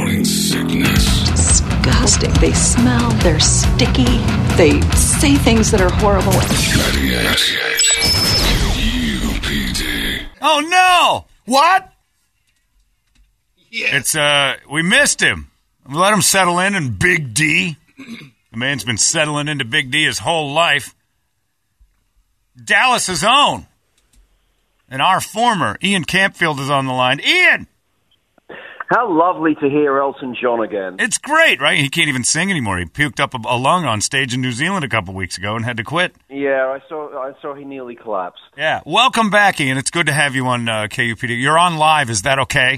morning sickness. Disgusting. They smell, they're sticky, they say things that are horrible. 98 UPD. Oh, no! What? Yeah. It's, we missed him. We let him settle in Big D. The man's been settling into Big D his whole life. Dallas's own. And our former Ian Campfield is on the line. Ian! How lovely to hear Elton John again. It's great, right? He can't even sing anymore. He puked up a lung on stage in New Zealand a couple weeks ago and had to quit. Yeah, I saw he nearly collapsed. Yeah. Welcome back, Ian. It's good to have you on KUPD. You're on live. Is that okay?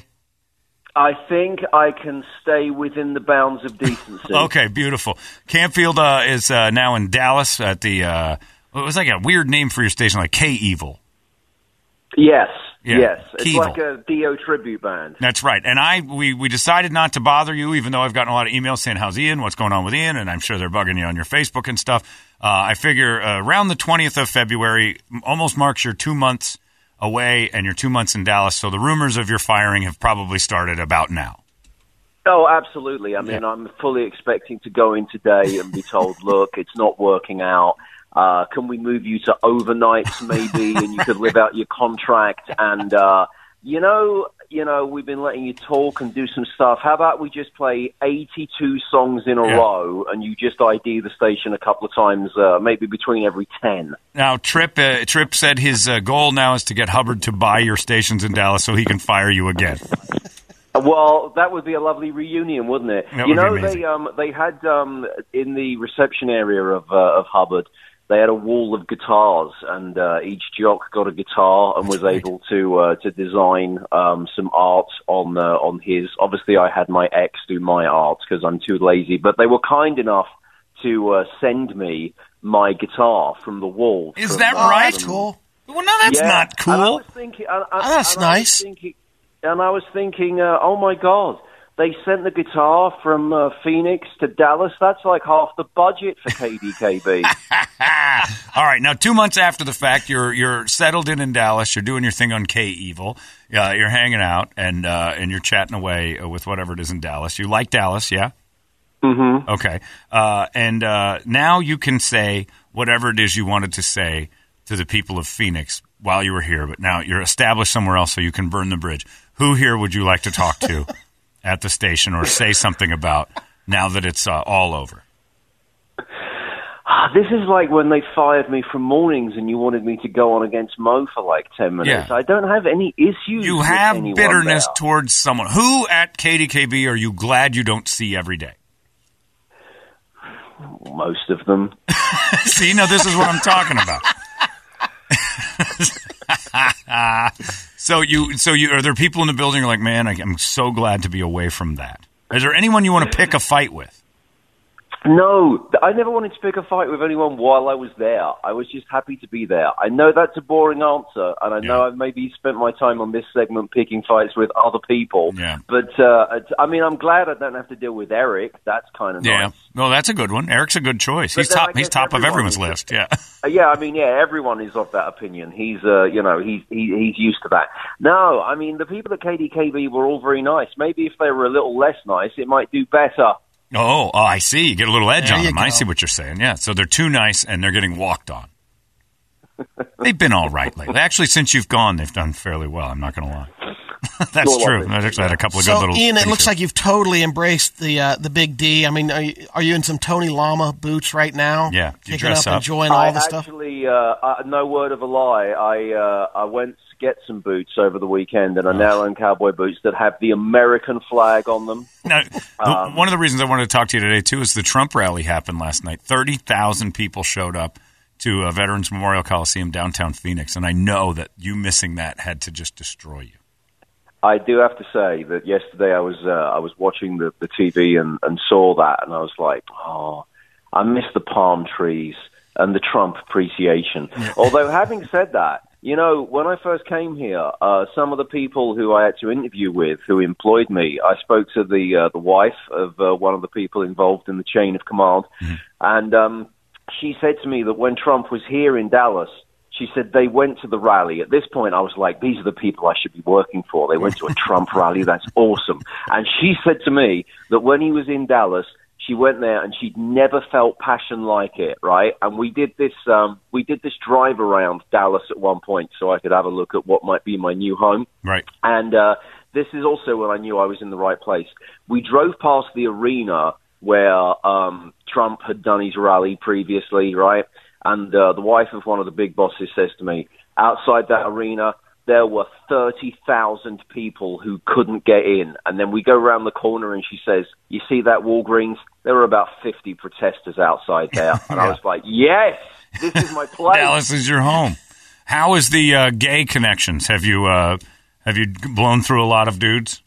I think I can stay within the bounds of decency. Okay, beautiful. Campfield is now in Dallas at the, it was like a weird name for your station, like K-Evil. Yes, yeah. yes. It's Kevil. like a Dio tribute band. That's right. And we decided not to bother you, even though I've gotten a lot of emails saying, how's Ian? What's going on with Ian? And I'm sure they're bugging you on your Facebook and stuff. I figure around the 20th of February almost marks your 2 months away and your 2 months in Dallas. So the rumors of your firing have probably started about now. Oh, absolutely. I mean, I'm fully expecting to go in today and be told, look, it's not working out. Can we move you to overnights maybe, and you could live out your contract? And, you know, we've been letting you talk and do some stuff. How about we just play 82 songs in a row, and you just ID the station a couple of times, maybe between every 10. Now, Tripp said his goal now is to get Hubbard to buy your stations in Dallas so he can fire you again. Well, that would be a lovely reunion, wouldn't it? That would be amazing. They had in the reception area of Hubbard, they had a wall of guitars, and each jock got a guitar and was able to design some art on his. Obviously, I had my ex do my art because I'm too lazy, but they were kind enough to send me my guitar from the wall. Is that right? That's cool. Well, no, that's not cool. And I was thinking, That's nice. And I was thinking, oh my God, they sent the guitar from Phoenix to Dallas. That's like half the budget for KDKB. All right, now 2 months after the fact, you're settled in Dallas. You're doing your thing on K-Evil. You're hanging out and you're chatting away with whatever it is in Dallas. You like Dallas, yeah? Mm-hmm. Okay. And now you can say whatever it is you wanted to say to the people of Phoenix while you were here, but now you're established somewhere else so you can burn the bridge. Who here would you like to talk to at the station or say something about now that it's all over? This is like when they fired me from mornings and you wanted me to go on against Mo for like 10 minutes. Yeah. I don't have any issues You with have anyone bitterness there. towards someone. Who at KDKB are you glad you don't see every day? Most of them. See, now this is what I'm talking about. So are there people in the building who are like, man, I'm so glad to be away from that? Is there anyone you want to pick a fight with? No, I never wanted to pick a fight with anyone while I was there. I was just happy to be there. I know that's a boring answer, and I know I've maybe spent my time on this segment picking fights with other people. Yeah. But, I mean, I'm glad I don't have to deal with Eric. That's kind of nice. Yeah. Well, that's a good one. Eric's a good choice. He's top of everyone's list. Yeah. Yeah, I mean, everyone is of that opinion. He's, he's used to that. No, I mean, the people at KDKB were all very nice. Maybe if they were a little less nice, it might do better. Oh, I see. You get a little edge There on you them. go. I see what you're saying. Yeah, so they're too nice, and they're getting walked on. They've been all right lately. Actually, since you've gone, they've done fairly well. I'm not going to lie. That's Well, true. I actually had a couple of good So, little... Ian, it things looks here. like you've totally embraced the Big D. I mean, are you in some Tony Lama boots right now? Yeah. Do you Kicking dress up? enjoying all the stuff? Actually, no word of a lie, I went to get some boots over the weekend, and I now own cowboy boots that have the American flag on them. Now, one of the reasons I wanted to talk to you today, too, is the Trump rally happened last night. 30,000 people showed up to Veterans Memorial Coliseum downtown Phoenix, and I know that you missing that had to just destroy you. I do have to say that yesterday I was watching the TV and saw that, and I was like, oh, I miss the palm trees and the Trump appreciation. Yeah. Although, having said that, you know, when I first came here, some of the people who I had to interview with, who employed me, I spoke to the wife of one of the people involved in the chain of command, and she said to me that when Trump was here in Dallas, She said they went to the rally. At this point, I was like, these are the people I should be working for. They went to a Trump rally. That's awesome. And she said to me that when he was in Dallas, she went there and she'd never felt passion like it, right? And we did this drive around Dallas at one point so I could have a look at what might be my new home. Right. And this is also when I knew I was in the right place. We drove past the arena where Trump had done his rally previously, right? And the wife of one of the big bosses says to me, outside that arena, there were 30,000 people who couldn't get in. And then we go around the corner and she says, you see that Walgreens? There were about 50 protesters outside there. And I was like, yes, this is my place. Dallas is your home. How is the gay connections? Have you blown through a lot of dudes?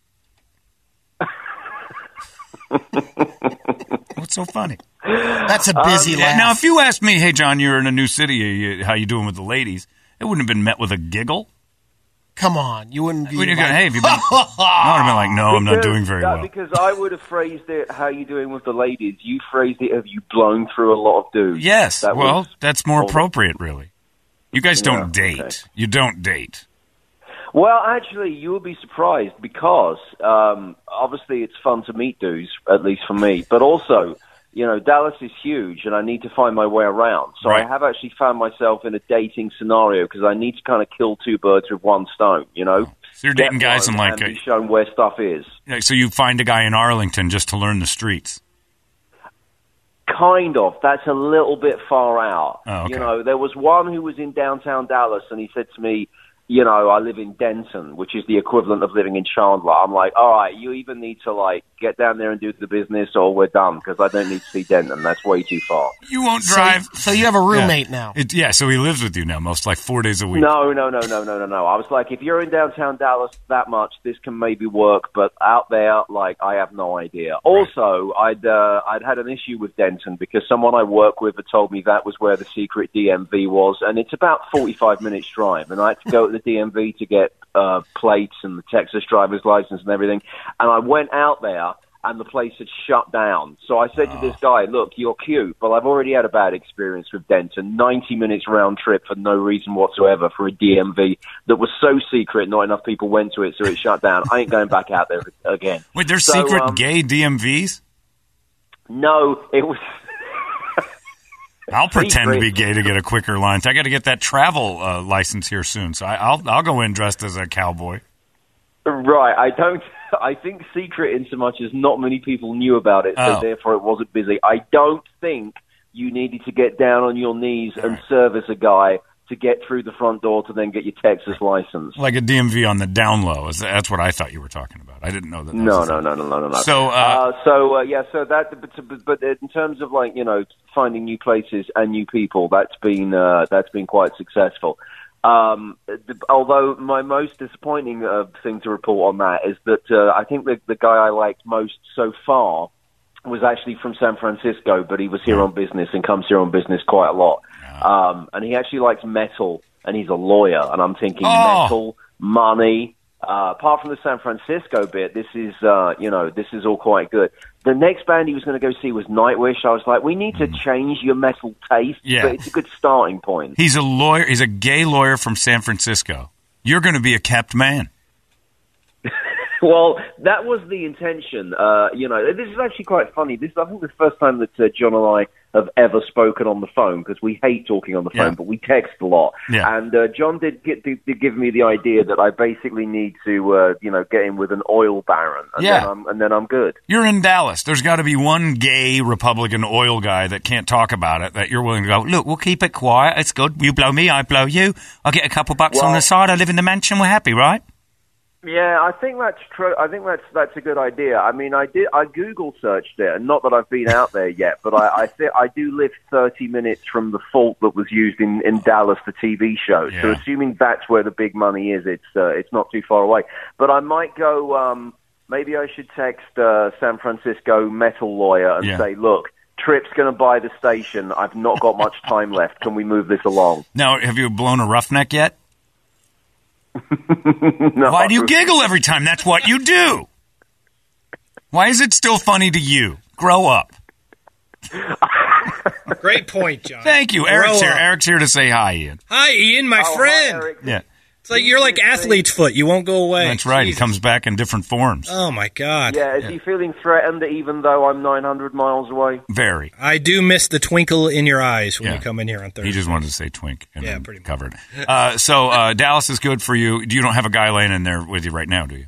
What's so funny? That's a busy laugh. Now, if you asked me, hey, John, you're in a new city, how you doing with the ladies? It wouldn't have been met with a giggle. Come on, you wouldn't be Hey, like, have you been? I would have been like, no, I'm not doing very well. Because I would have phrased it, how you doing with the ladies? You phrased it, have you blown through a lot of dudes? Yes, that's more appropriate, really. You guys don't date. Okay. You don't date. Well, actually, you will be surprised because obviously it's fun to meet dudes, at least for me. But also, you know, Dallas is huge, and I need to find my way around. So Right. I have actually found myself in a dating scenario because I need to kind of kill two birds with one stone. You know, So you're dating guys in like be shown where stuff is. so you find a guy in Arlington just to learn the streets. Kind of. That's a little bit far out. Oh, okay. You know, there was one who was in downtown Dallas, and he said to me, you know, I live in Denton, which is the equivalent of living in Chandler. I'm like, all right, you either need to, like, get down there and do the business or we're done because I don't need to see Denton. That's way too far. You won't drive. So you have a roommate now. So he lives with you now, most like 4 days a week. No. I was like, if you're in downtown Dallas that much, this can maybe work, but out there, like, I have no idea. Right. Also, I'd had an issue with Denton because someone I work with had told me that was where the secret DMV was, and it's about 45 minutes drive, and I had to go to the DMV to get plates and the Texas driver's license and everything, and I went out there and the place had shut down. So I said to this guy, look, you're cute, but I've already had a bad experience with Denton, 90 minutes round trip for no reason whatsoever for a DMV that was so secret not enough people went to it, so it shut down. I ain't going back out there again. Wait, there's secret gay DMVs? No, it was... I'll pretend to be gay to get a quicker line. I got to get that travel license here soon, so I'll go in dressed as a cowboy. Right, I think secret in so much as not many people knew about it, so therefore it wasn't busy. I don't think you needed to get down on your knees and service a guy to get through the front door to then get your Texas license. Like a DMV on the down low. That's what I thought you were talking about. I didn't know that. No. But in terms of, like, you know, finding new places and new people, that's been quite successful. Although my most disappointing thing to report on that is that I think the guy I liked most so far was actually from San Francisco, but he was here on business and comes here on business quite a lot. And he actually likes metal, and he's a lawyer. And I'm thinking metal, money. Apart from the San Francisco bit, this is all quite good. The next band he was going to go see was Nightwish. I was like, we need to change your metal taste, but it's a good starting point. He's a lawyer. He's a gay lawyer from San Francisco. You're going to be a kept man. Well, that was the intention. This is actually quite funny. This is, I think, the first time that John and I have ever spoken on the phone, because we hate talking on the phone, but we text a lot. Yeah. And John did give me the idea that I basically need to, get in with an oil baron, and then I'm good. You're in Dallas. There's got to be one gay Republican oil guy that can't talk about it that you're willing to go, look, we'll keep it quiet. It's good. You blow me, I blow you. I'll get a couple bucks on the side. I live in the mansion. We're happy, right? Yeah, I think that's true. I think that's a good idea. I mean, I Google searched it, and not that I've been out there yet, but I do live 30 minutes from the fault that was used in Dallas for TV shows. Yeah. So assuming that's where the big money is, it's not too far away. But I might go. Maybe I should text San Francisco metal lawyer and say, look, Trip's going to buy the station. I've not got much time left. Can we move this along? Now, have you blown a roughneck yet? No. Why do you giggle every time? That's what you do. Why is it still funny to you? Grow up. Great point, John. Thank you. Eric's here. Eric's here to say hi, Ian. Hi, Ian, my friend. Hi, Eric. Yeah. It's like you're like athlete's foot. You won't go away. That's right. Jesus. He comes back in different forms. Oh, my God. Yeah, is he feeling threatened even though I'm 900 miles away? Very. I do miss the twinkle in your eyes when Yeah. you come in here on Thursday. He just wanted to say twink and Yeah, then pretty much. covered. So Dallas is good for you. You don't have a guy laying in there with you right now, do you?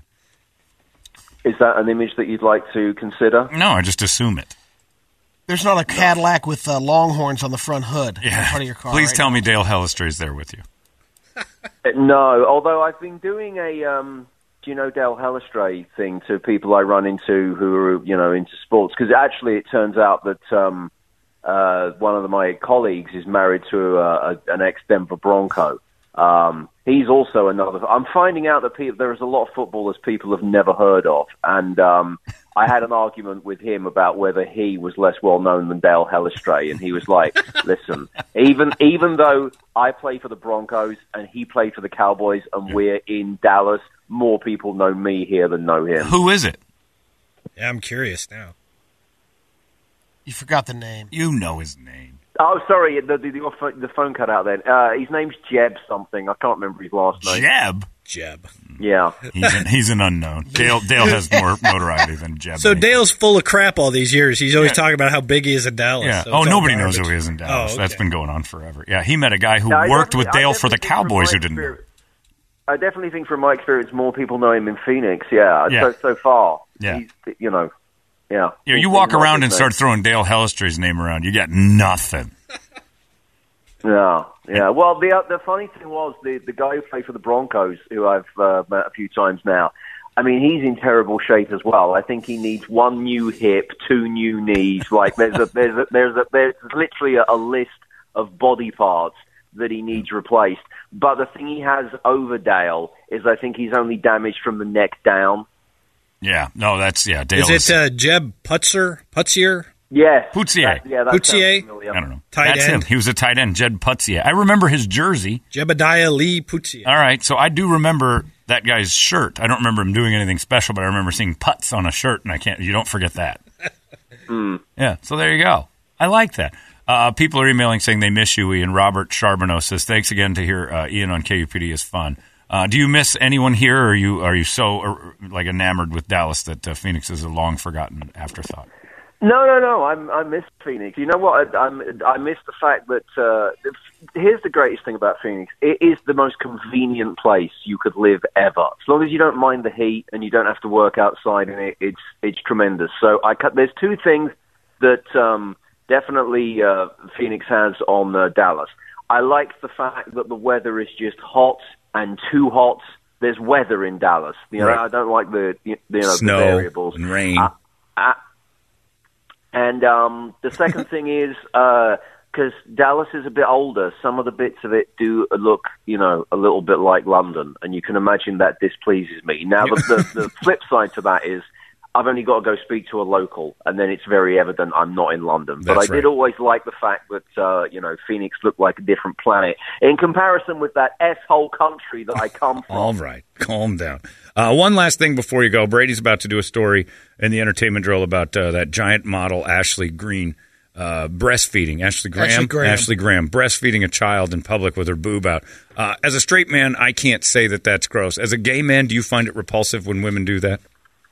Is that an image that you'd like to consider? No, I just assume it. There's not a Cadillac with longhorns on the front hood. Yeah. Part of your car. Please right? tell me Dale Hellestray's there with you. No, although I've been doing a, do you know Dale Hellestray thing to people I run into who are, into sports. Because actually it turns out that one of my colleagues is married to an ex-Denver Bronco. He's also another. I'm finding out that there's a lot of footballers people have never heard of. And I had an argument with him about whether he was less well-known than Dale Hellestray. And he was like, listen, even though I play for the Broncos and he played for the Cowboys and we're in Dallas, more people know me here than know him. Who is it? Yeah, I'm curious now. You forgot the name. You know his name. Oh, sorry, the phone cut out then. His name's Jeb something. I can't remember his last name. Jeb. Yeah. He's an unknown. Dale has more notoriety than Jeb. So anything. Dale's full of crap all these years. He's always talking about how big he is in Dallas. Yeah. So Oh, it's all nobody knows garbage. who he is in Dallas. Oh, That's okay. been going on forever. Yeah, he met a guy who No, worked with I Dale for the definitely think from Cowboys my who didn't know. I definitely think from my experience, more people know him in Phoenix. Yeah. Yeah. So far. Yeah. He's, yeah. Yeah, you He's walk not around his and name. start throwing Dale Hellestray's name around, you get nothing. No. Yeah. Well, the funny thing was the guy who played for the Broncos, who I've met a few times now. I mean, he's in terrible shape as well. I think he needs one new hip, two new knees. Like there's literally a list of body parts that he needs replaced. But the thing he has over Dale is I think he's only damaged from the neck down. Yeah, no, Dale Is it Jeb Putzier? Yes. Putzier. That Putzier? sounds familiar. I don't know. Tight That's end. him. He was a tight end, Jed Putzier. I remember his jersey. Jebediah Lee Putzier. All right, so I do remember that guy's shirt. I don't remember him doing anything special, but I remember seeing Putz on a shirt, and you don't forget that. Yeah, so there you go. I like that. People are emailing saying they miss you, Ian. Robert Charbonneau says, thanks again to hear Ian on KUPD is fun. Do you miss anyone here, or are you so enamored with Dallas that Phoenix is a long forgotten afterthought? No. I miss Phoenix. You know what? I miss the fact that here's the greatest thing about Phoenix. It is the most convenient place you could live ever. As long as you don't mind the heat and you don't have to work outside in it, it's tremendous. So there's two things that definitely Phoenix has on Dallas. I like the fact that the weather is just hot and too hot. There's weather in Dallas. Right. I don't like the Snow the variables and rain. And the second thing is, because Dallas is a bit older, some of the bits of it do look, a little bit like London, and you can imagine that displeases me. Now, the flip side to that is I've only got to go speak to a local, and then it's very evident I'm not in London. But That's I did always like the fact that, Phoenix looked like a different planet in comparison with that S-hole country that I come from. All right, calm down. One last thing before you go. Brady's about to do a story in the entertainment drill about that giant model, Ashley Green, breastfeeding. Ashley Graham, breastfeeding a child in public with her boob out. As a straight man, I can't say that that's gross. As a gay man, do you find it repulsive when women do that?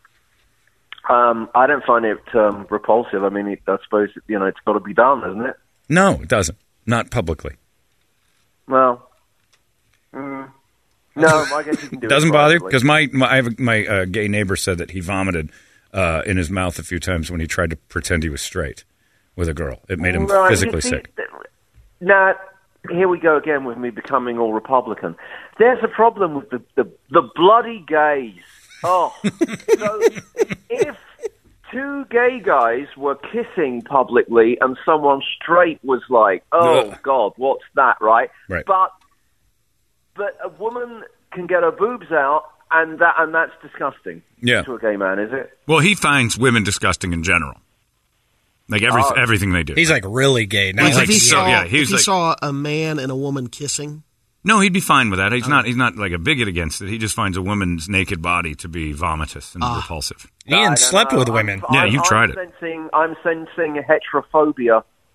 I don't find it repulsive. I mean, I suppose, it's got to be done, isn't it? No, it doesn't. Not publicly. Well, no, I guess you can do it. Doesn't bother you? privately. Because my gay neighbor said that he vomited in his mouth a few times when he tried to pretend he was straight with a girl. It made him Right, physically you see, sick. Now, here we go again with me becoming all Republican. There's a problem with the bloody gays. Oh, so if two gay guys were kissing publicly and someone straight was like, "Oh Ugh. God, what's that?" Right? Right. But a woman can get her boobs out, and that's disgusting. Yeah. To a gay man, is it? Well, he finds women disgusting in general. Like everything they do. He's like really gay. Not He's like like if he so- saw a man and a woman kissing, No, he'd be fine with that. He's not like a bigot against it. He just finds a woman's naked body to be vomitous and repulsive. Ian slept with women. Yeah, you've tried it. I'm sensing a heterophobia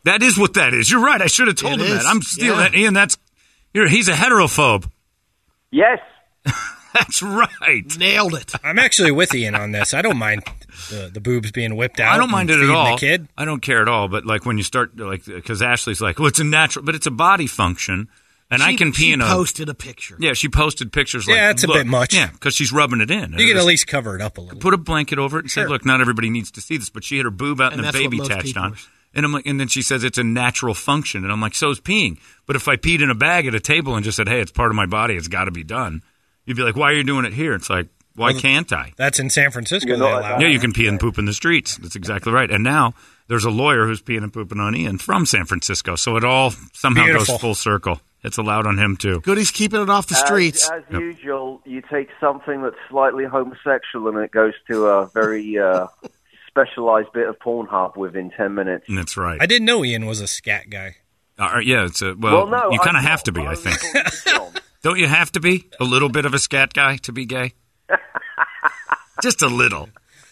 That is what that is. You're right. I should have told him that. I'm stealing that. Ian, he's a heterophobe. Yes. That's right. Nailed it. I'm actually with Ian on this. I don't mind the boobs being whipped out. I don't mind it at feeding all. The kid. I don't care at all. But like when you start, like, because Ashley's like, well, it's a natural, but it's a body function, and I can pee in a. She posted a picture. Yeah, she posted pictures. Like, Yeah, it's a bit much. Yeah, because she's rubbing it in. You can at least cover it up a little. Put a blanket over it and say, look, not everybody needs to see this, but she had her boob out and the that's baby what most attached people on. are. And I'm like, and then she says it's a natural function, and I'm like, so is peeing. But if I peed in a bag at a table and just said, hey, it's part of my body, it's got to be done. You'd be like, why are you doing it here? It's like, why can't I? That's in San Francisco. You know, They allow Yeah, it. you can pee and poop in the streets. That's exactly right. And now there's a lawyer who's peeing and pooping on Ian from San Francisco. So it all somehow Beautiful. goes full circle. It's allowed on him, too. Good, he's keeping it off the streets. As usual, you take something that's slightly homosexual and it goes to a very specialized bit of Pornhub within 10 minutes. And that's right. I didn't know Ian was a scat guy. Yeah, it's a, Well, no, you kind of I'm have to not. be, I think. I'm talking to John. Don't you have to be a little bit of a scat guy to be gay? Just a little.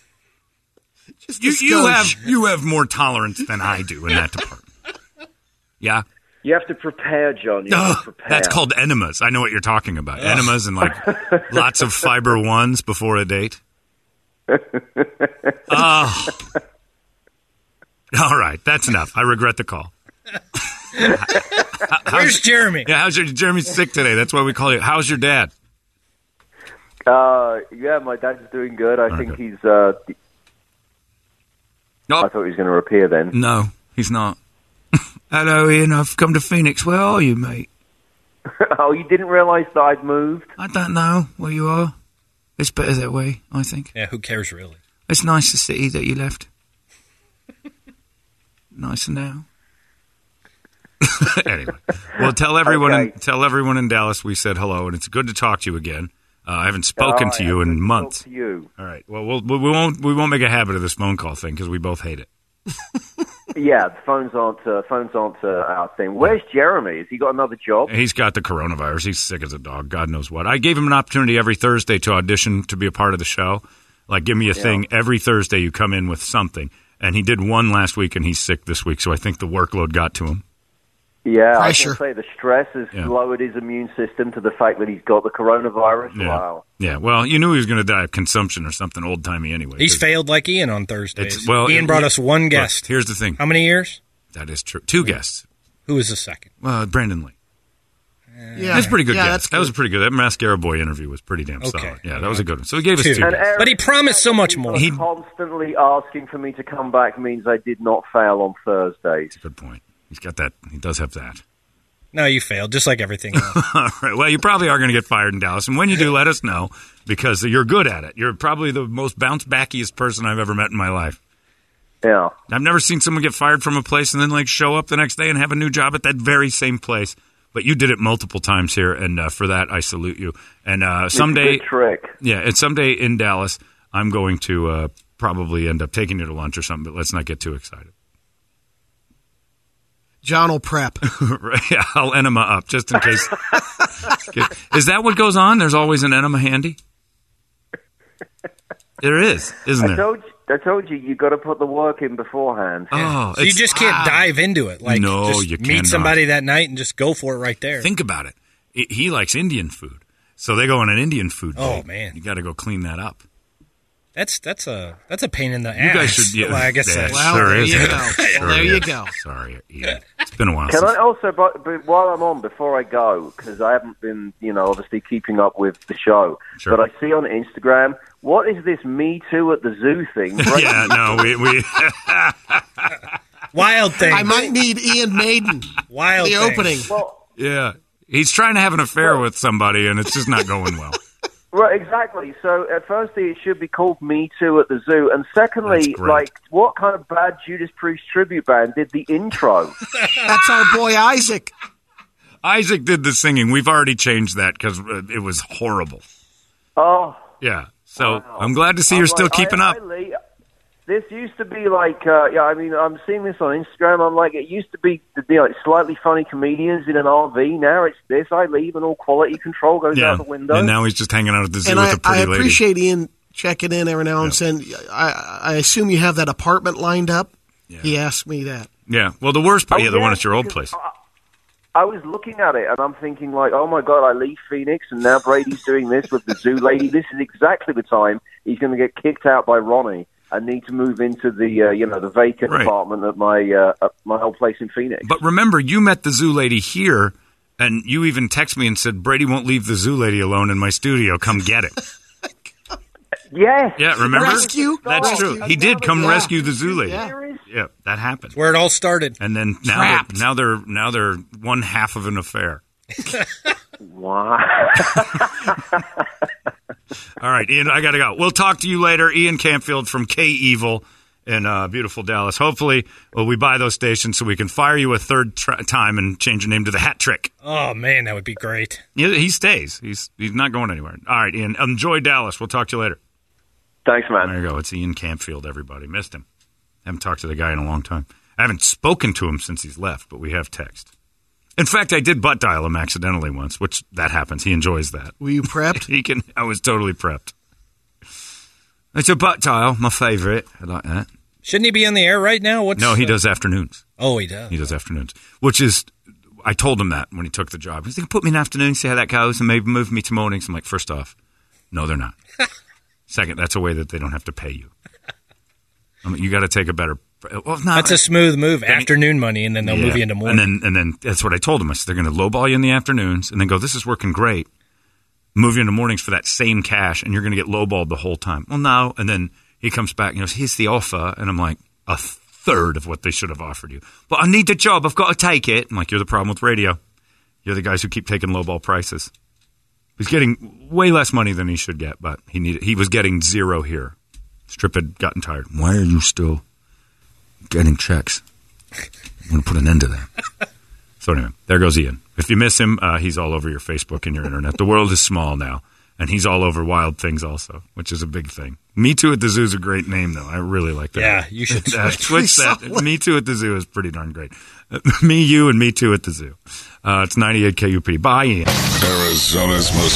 You have more tolerance than I do in that department. Yeah. You have to prepare, John. You have to prepare. That's called enemas. I know what you're talking about. Enemas and like lots of fiber ones before a date. Oh. All right, that's enough. I regret the call. Where's Jeremy? Yeah, Jeremy's sick today. That's why we call you. How's your dad? Yeah, my dad's doing good. I think he's. I thought he was going to appear then. No, he's not. Hello, Ian. I've come to Phoenix. Where are you, mate? Oh, you didn't realise that I'd moved? I don't know where you are. It's better that way, I think. Yeah, who cares really? It's nice the city that you left. Nicer now. Anyway, well, tell everyone in Dallas we said hello, and it's good to talk to you again. I haven't spoken to you in months. Talk to you. All right. Well, we won't make a habit of this phone call thing because we both hate it. Yeah, the phones aren't our thing. Where's Jeremy? Has he got another job? He's got the coronavirus. He's sick as a dog. God knows what. I gave him an opportunity every Thursday to audition to be a part of the show. Like, give me a thing. Every Thursday you come in with something. And he did one last week, and he's sick this week. So I think the workload got to him. Yeah, Pressure. I can say the stress has lowered his immune system to the fact that he's got the coronavirus. Yeah. Wow. Yeah, well, you knew he was going to die of consumption or something old-timey anyway. He's failed like Ian on Thursdays. Ian brought us one guest. Look, here's the thing. How many years? That is true. 2 guests. Who was the second? Brandon Lee. Yeah, That's a pretty good guess. That's That was a pretty good. That Mascara Boy interview was pretty damn solid. Yeah, that was a good one. So he gave us 2 And guesses. Eric, But he promised so much more. He constantly asking for me to come back means I did not fail on Thursdays. Good point. He's got that. He does have that. No, you failed, just like everything else. All right. Well, you probably are going to get fired in Dallas. And when you do, let us know because you're good at it. You're probably the most bounce-backiest person I've ever met in my life. Yeah. I've never seen someone get fired from a place and then like show up the next day and have a new job at that very same place. But you did it multiple times here, and for that, I salute you. And someday, It's a good trick. yeah, and someday in Dallas, I'm going to probably end up taking you to lunch or something. But let's not get too excited. John will prep. Yeah, I'll enema up just in case. Is that what goes on? There's always an enema handy. There is, isn't there? I told you, you got to put the work in beforehand. Oh, So you just can't dive into it. Like, No, just you meet cannot. somebody that night and just go for it right there. Think about it. He likes Indian food, so they go on an Indian food date. Oh, man. You got to go clean that up. That's a pain in the ass. You guys should. Yeah, Well, I guess yeah, that's Well, sure there is. you Yeah, go. sure There you is. go. Sorry, Ian. It's been a while. Can since I also, but while I'm on, before I go, because I haven't been, obviously keeping up with the show, Sure. but I see on Instagram, what is this Me Too at the Zoo thing? Yeah, no, we Wild thing. I might need Ian Maiden. Wild The thing. opening. Well, yeah. He's trying to have an affair with somebody, and it's just not going well. right, exactly. So, firstly, it should be called Me Too at the Zoo, and That's secondly, great. like, what kind of bad Judas Priest tribute band did the intro? That's our boy Isaac. Isaac did the singing. We've already changed that because it was horrible. Oh. Yeah. So Wow. I'm glad to see you're still keeping up. This used to be like, I'm seeing this on Instagram. I'm like, it used to be like slightly funny comedians in an RV. Now it's this. I leave and all quality control goes Yeah. out the window. And now he's just hanging out at the zoo And with I a pretty lady. appreciate Ian checking in every now and then. I assume you have that apartment lined up. Yeah. He asked me that. Yeah. Well, the worst part, Oh, the one yeah, at your old because place. I was looking at it and I'm thinking like, oh my God, I leave Phoenix and now Brady's doing this with the zoo lady. This is exactly the time he's going to get kicked out by Ronnie and need to move into the the vacant apartment at my old place in Phoenix. But remember, you met the zoo lady here, and you even texted me and said Brady won't leave the zoo lady alone in my studio. Come get him. Yes. Yeah, remember? Rescue? That's Rescue. true. He did come rescue the zoo lady. Yeah. Yeah, that happened. Where it all started. And then Trapped. now they're one half of an affair. Wow. All right, Ian, I got to go. We'll talk to you later. Ian Campfield from K-Evil in beautiful Dallas. Hopefully, we buy those stations so we can fire you a third time and change your name to the Hat Trick. Oh, man, that would be great. He stays. He's not going anywhere. All right, Ian, enjoy Dallas. We'll talk to you later. Thanks, man. There you go. It's Ian Campfield, everybody. Missed him. Haven't talked to the guy in a long time. I haven't spoken to him since he's left, but we have text. In fact, I did butt dial him accidentally once, which that happens. He enjoys that. Were you prepped? I was totally prepped. It's a butt dial, my favorite. I like that. Shouldn't he be on the air right now? No, he does afternoons. Oh, he does. He does afternoons, which is, I told him that when he took the job. He's like, put me in afternoons, see how that goes, and maybe move me to mornings. I'm like, first off, no, they're not. Second, that's a way that they don't have to pay you. I mean, you got to take a better. Well, no, That's a smooth move. Afternoon money, and then they'll move you into morning. And then that's what I told him. I said they're going to lowball you in the afternoons, and then go, this is working great. Move you into mornings for that same cash, and you're going to get lowballed the whole time. Well, no. And then he comes back and goes, here's the offer, and I'm like, a third of what they should have offered you. But I need the job. I've got to take it. I'm like, you're the problem with radio. You're the guys who keep taking lowball prices. He's getting way less money than he should get, but he was getting zero here. Strip had gotten tired. Why are you still getting checks? I'm going to put an end to that. So anyway, there goes Ian. If you miss him, he's all over your Facebook and your internet. The world is small now, and he's all over Wild Things also, which is a big thing. Me Too at the Zoo is a great name, though. I really like that. Yeah, you should switch that. Me Too at the Zoo is pretty darn great. Me, you, and Me Too at the Zoo. It's 98 KUP. Bye, Ian. Arizona's most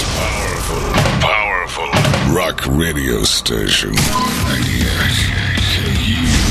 powerful rock radio station. 98 KUPD.